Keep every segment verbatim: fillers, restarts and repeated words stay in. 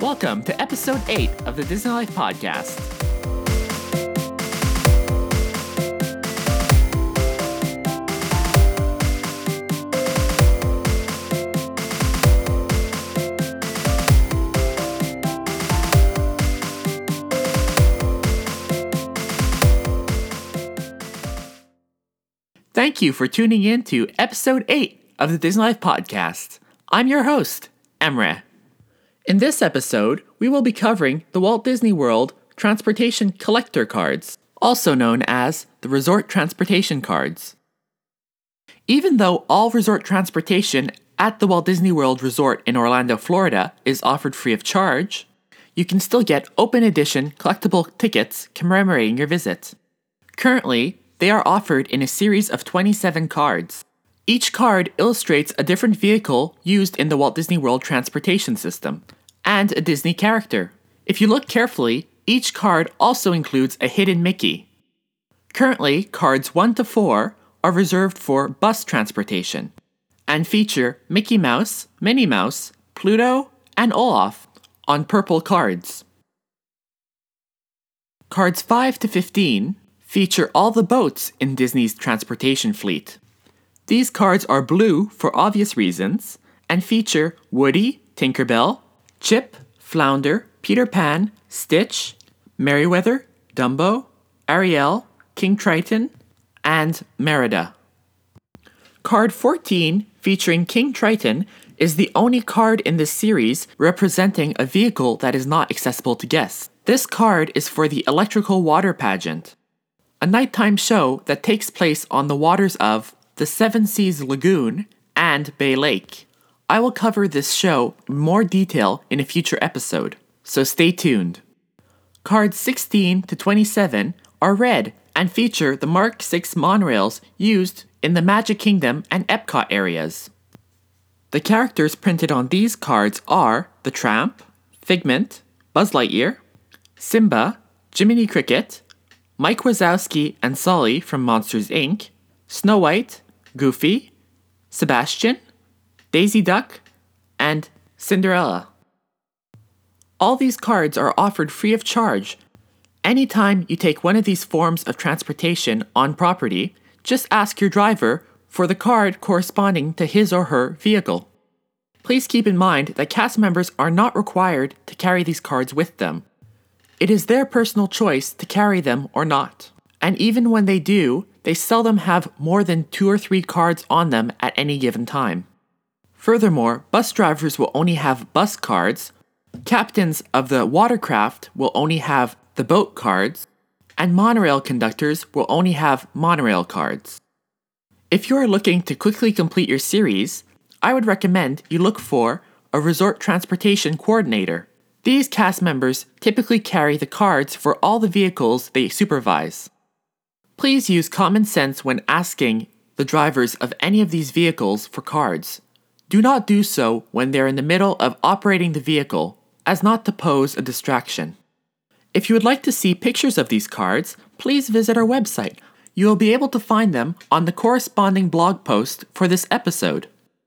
Welcome to episode eight of the Disney Life Podcast. Thank you for tuning in to episode eight of the Disney Life Podcast. I'm your host, Emre. In this episode, we will be covering the Walt Disney World Transportation Collector Cards, also known as the Resort Transportation Cards. Even though all resort transportation at the Walt Disney World Resort in Orlando, Florida is offered free of charge, you can still get open edition collectible tickets commemorating your visit. Currently, they are offered in a series of twenty-seven cards. Each card illustrates a different vehicle used in the Walt Disney World transportation system, and a Disney character. If you look carefully, each card also includes a hidden Mickey. Currently, cards one to four are reserved for bus transportation, and feature Mickey Mouse, Minnie Mouse, Pluto, and Olaf on purple cards. Cards five to fifteen feature all the boats in Disney's transportation fleet. These cards are blue for obvious reasons and feature Woody, Tinkerbell, Chip, Flounder, Peter Pan, Stitch, Merryweather, Dumbo, Ariel, King Triton, and Merida. Card fourteen, featuring King Triton, is the only card in this series representing a vehicle that is not accessible to guests. This card is for the Electrical Water Pageant, a nighttime show that takes place on the waters of the Seven Seas Lagoon and Bay Lake. I will cover this show in more detail in a future episode, so stay tuned. Cards sixteen to twenty-seven are red and feature the Mark six monorails used in the Magic Kingdom and Epcot areas. The characters printed on these cards are the Tramp, Figment, Buzz Lightyear, Simba, Jiminy Cricket, Mike Wazowski and Sully from Monsters, Incorporated, Snow White, Goofy, Sebastian, Daisy Duck, and Cinderella. All these cards are offered free of charge. Anytime you take one of these forms of transportation on property, just ask your driver for the card corresponding to his or her vehicle. Please keep in mind that cast members are not required to carry these cards with them. It is their personal choice to carry them or not. And even when they do, they seldom have more than two or three cards on them at any given time. Furthermore, bus drivers will only have bus cards, captains of the watercraft will only have the boat cards, and monorail conductors will only have monorail cards. If you are looking to quickly complete your series, I would recommend you look for a resort transportation coordinator. These cast members typically carry the cards for all the vehicles they supervise. Please use common sense when asking the drivers of any of these vehicles for cards. Do not do so when they're in the middle of operating the vehicle, as not to pose a distraction. If you would like to see pictures of these cards, please visit our website. You will be able to find them on the corresponding blog post for this episode.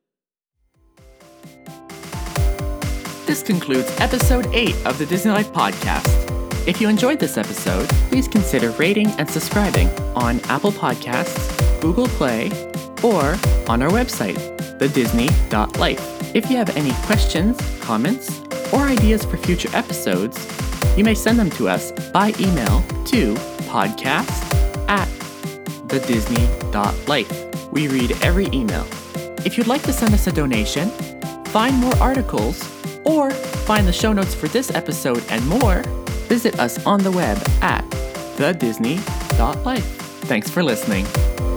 This concludes episode eight of the Disney Life Podcast. If you enjoyed this episode, please consider rating and subscribing on Apple Podcasts, Google Play, or on our website, the disney dot life. If you have any questions, comments, or ideas for future episodes, you may send them to us by email to podcast at the disney dot life. We read every email. If you'd like to send us a donation, find more articles, or find the show notes for this episode and more, visit us on the web at the disney dot life. Thanks for listening.